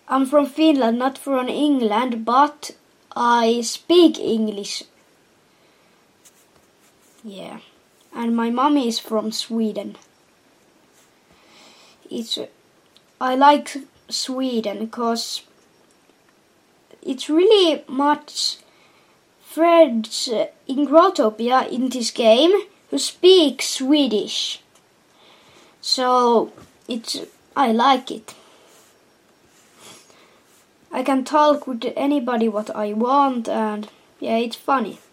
I'm from Finland, not from England, but I speak English. Yeah. And my mommy is from Sweden. I like Sweden because it's really much friends in Growtopia in this game who speak Swedish. So I like it. I can talk with anybody what I want, and yeah, it's funny.